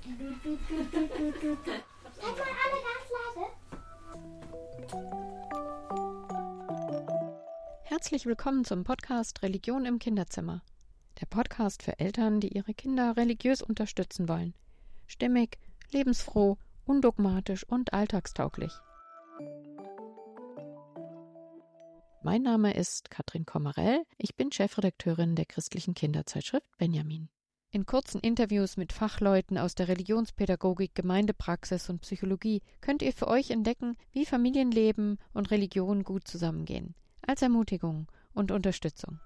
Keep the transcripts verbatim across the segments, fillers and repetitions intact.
Seid mal alle ganz leise. Herzlich willkommen zum Podcast Religion im Kinderzimmer. Der Podcast für Eltern, die ihre Kinder religiös unterstützen wollen. Stimmig, lebensfroh, undogmatisch und alltagstauglich. Mein Name ist Katrin Kommerell. Ich bin Chefredakteurin der christlichen Kinderzeitschrift Benjamin. In kurzen Interviews mit Fachleuten aus der Religionspädagogik, Gemeindepraxis und Psychologie könnt ihr für euch entdecken, wie Familienleben und Religion gut zusammengehen. Als Ermutigung und Unterstützung.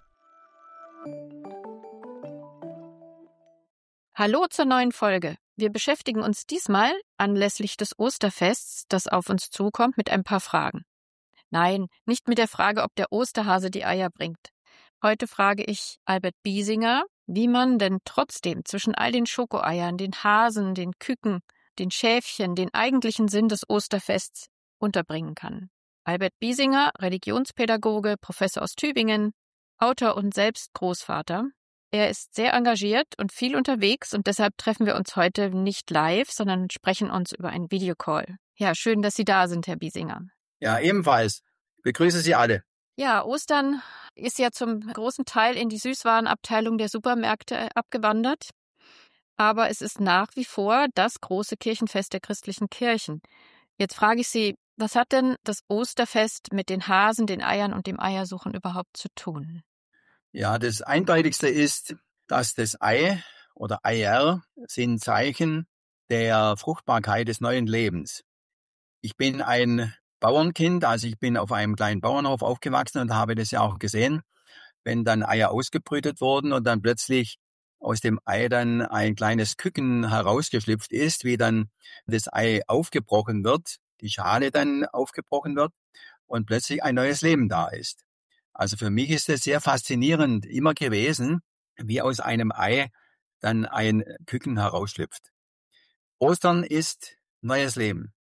Hallo zur neuen Folge. Wir beschäftigen uns diesmal anlässlich des Osterfests, das auf uns zukommt, mit ein paar Fragen. Nein, nicht mit der Frage, ob der Osterhase die Eier bringt. Heute frage ich Albert Biesinger, wie man denn trotzdem zwischen all den Schokoeiern, den Hasen, den Küken, den Schäfchen, den eigentlichen Sinn des Osterfests unterbringen kann. Albert Biesinger, Religionspädagoge, Professor aus Tübingen, Autor und selbst Großvater. Er ist sehr engagiert und viel unterwegs und deshalb treffen wir uns heute nicht live, sondern sprechen uns über einen Videocall. Ja, schön, dass Sie da sind, Herr Biesinger. Ja, ebenfalls. Ich begrüße Sie alle. Ja, Ostern ist ja zum großen Teil in die Süßwarenabteilung der Supermärkte abgewandert. Aber es ist nach wie vor das große Kirchenfest der christlichen Kirchen. Jetzt frage ich Sie, was hat denn das Osterfest mit den Hasen, den Eiern und dem Eiersuchen überhaupt zu tun? Ja, das Eindeutigste ist, dass das Ei oder Eier sind Zeichen der Fruchtbarkeit des neuen Lebens. Ich bin ein Bauernkind, also ich bin auf einem kleinen Bauernhof aufgewachsen und habe das ja auch gesehen, wenn dann Eier ausgebrütet wurden und dann plötzlich aus dem Ei dann ein kleines Küken herausgeschlüpft ist, wie dann das Ei aufgebrochen wird, die Schale dann aufgebrochen wird und plötzlich ein neues Leben da ist. Also für mich ist es sehr faszinierend immer gewesen, wie aus einem Ei dann ein Küken herausschlüpft. Ostern ist neues Leben.